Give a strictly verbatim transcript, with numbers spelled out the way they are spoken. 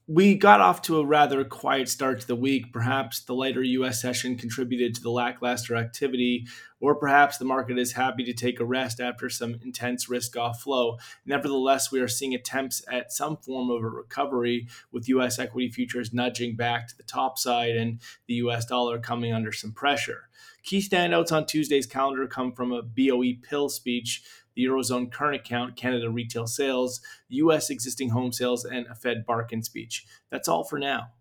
We got off to a rather quiet start to the week. Perhaps the lighter U S session contributed to the lackluster activity, or perhaps the market is happy to take a rest after some intense risk off flow. Nevertheless, we are seeing attempts at some form of a recovery, with U S equity futures nudging back to the top side and the U S dollar coming under some pressure. Key standouts on Tuesday's calendar come from a B O E pill speech, the Eurozone current account, Canada retail sales, U S existing home sales, and a Fed Barkin speech. That's all for now.